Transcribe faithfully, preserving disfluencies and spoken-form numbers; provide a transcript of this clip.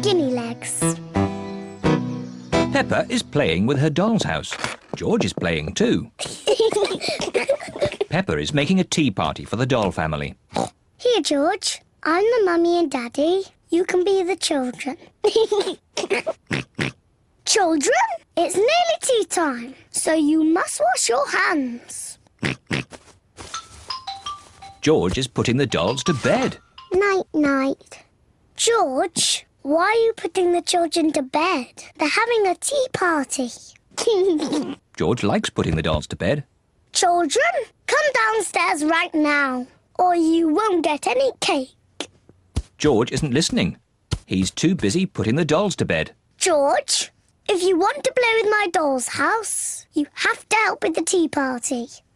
guinea legs. Peppa is playing with her doll's house. George is playing too. Peppa is making a tea party for the doll family. Here, George. I'm the mummy and daddy. You can be the children. Children, it's nearly tea time, so you must wash your hands. George is putting the dolls to bed. Night-night. George, why are you putting the children to bed? They're having a tea party. George likes putting the dolls to bed. Children, come downstairs right now, or you won't get any cake. George isn't listening. He's too busy putting the dolls to bed. George, if you want to play with my doll's house, you have to help with the tea party.